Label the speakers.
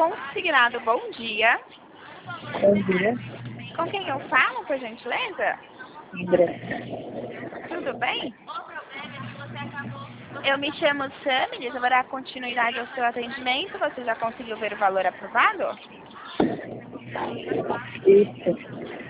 Speaker 1: consignado. Bom dia.
Speaker 2: Bom dia,
Speaker 1: Com quem eu falo, por gentileza?
Speaker 2: André.
Speaker 1: Tudo bem? Eu me chamo Sam, eu vou dar continuidade ao seu atendimento. Você já conseguiu ver o valor aprovado?
Speaker 2: Isso.